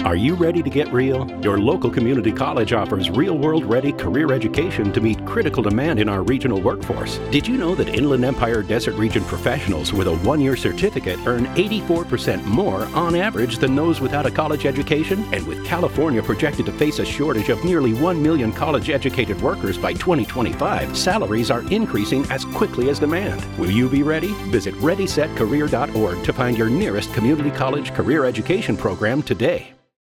Are you ready to get real? Your local community college offers real-world ready career education to meet critical demand in our regional workforce. Did you know that Inland Empire Desert Region professionals with a one-year certificate earn 84% more on average than those without a college education? And with California projected to face a shortage of nearly 1 million college-educated workers by 2025, salaries are increasing as quickly as demand. Will you be ready? Visit ReadySetCareer.org to find your nearest community college career education program today.